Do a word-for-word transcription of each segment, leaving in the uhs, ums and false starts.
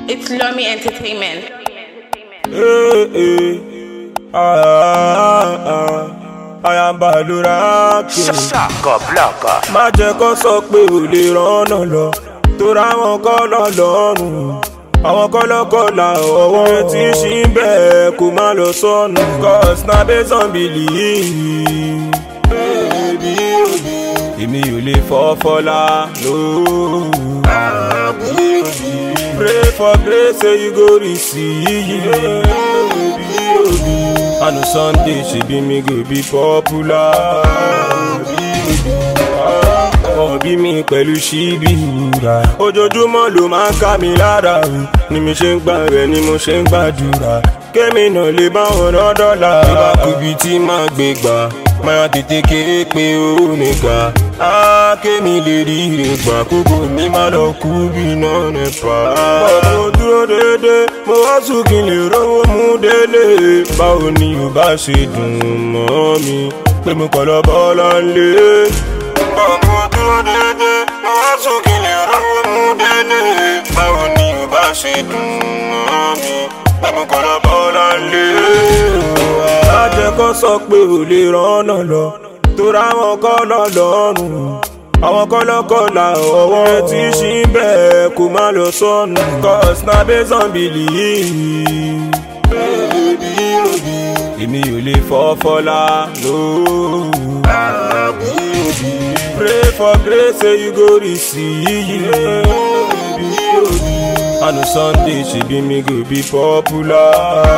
It's Lomi Entertainment. Hey, hey. Ah, ah, ah. I am Baduraki. Shaka blaka. Má jẹ́ kó sọ pé ò lè rọ́nà lọ, torí àwọn kọ́ lọ lọ́rùn. Àwọn kọ́lọ́kọ́lá ọwọ́ tí ṣì ń bẹ̀ kó má lọ sọnù. Cause na based on belief. Baby, èmi ò lè fọ́ fọ́lá, no. Pray for grace say you go receive. I know Sunday she be me go be popular. Ọ̀bí mi pẹ̀lú ṣíbí wúrà. Ojoojúmọ́ ló máa ń ká mi lára o. Ni mi ṣe ń gbà rẹ̀ ni mo ṣe ń gbàdúrà. Kémi náà lè bá wọn rán dọ́là. Ìbá kubi tí máa gbé gbà. Máa tètè kéré pé owó nìgbà. Á kémi lè rí ire gbà. Kókó mi máa lọ kú bí iná nẹ́pà. Bọ́dọ̀ mo dúró dédé. Mo wá sùn kí n lè rówó mú délé. Báwo ni ò bá ṣe dùn mọ́ mi? Pé mo kọ̀ lọ bọ́lá ńlé. Mo dúró dédé, mo wá sùn kí n lè rówó mú délé. Báwo ni ò bá ṣe dùn mọ́ mi? Pé mo kọ̀ lọ bọ́lá ńlé. Má jẹ́ kó sọ pé ò lè rọ́nà lọ, torí àwọn kọ́ lọ lọ́rùn. Àwọn kọ́lọ́kọ́lá ọwọ́ tí ṣì ń bẹ̀ kó má lọ sọnù. Cause na based on belief. Èmi ò lè fọ́ fọ́lá, no. Pray for grace say you go receive. I know Sunday she be me go be popular.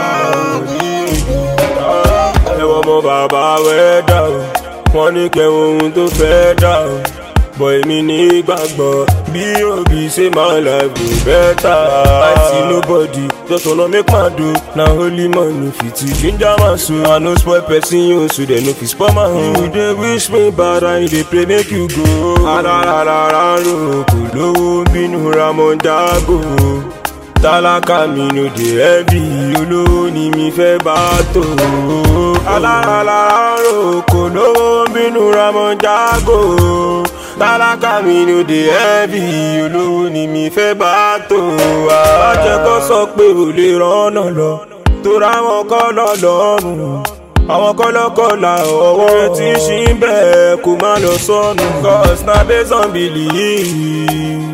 Ẹ wọ́n mọ bàbá wẹ́ dà o, wọ́n ní kẹwọn ohun tó fẹ́ dà o. But èmi ní gbàgbọ́ bí òbí ṣe máa life go better. I see nobody just wanna make my do. Na holy money fit ginger my soul. I no spoil person you so they no fit spoil my own. You dey wish me bad and you dey pray make you go. Arararara ro kò lówó bínú Ramon Jago. Tálákà mi no dey heavy, olówó ni mi fẹ́ bá tó. Arararara ro kò lówó bínú Ramon Jago. Tálákà mi no dey heavy, olówó ni mi fẹ́ bá tó. Má jẹ́ kó sọ pé ò lè rọ́nà lọ, torí àwọn kọ́ lọ lọ́rùn. Àwọn kọ́lọ́kọ́lá ọwọ́ tí ṣì ń bẹ̀ kó má lọ sọnù. Cause na based on belief.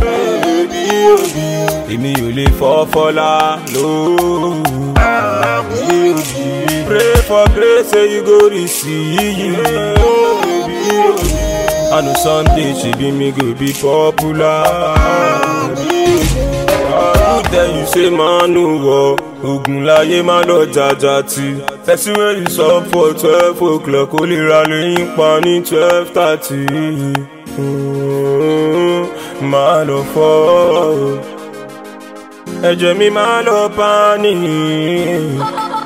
Èmi ò lè fọ́ fọ́lá, no. Pray for grace say you go receive. I know Sunday she be me go be popular. Who tell you say man no war? Ogun láyé má lọ jàjà tí. Person wey you sup for twelve o'clock, ó lè ra lóyún pa ní twelve thirty. Má lọ fọ́, ẹ̀jẹ̀ mi má lọ pa ní.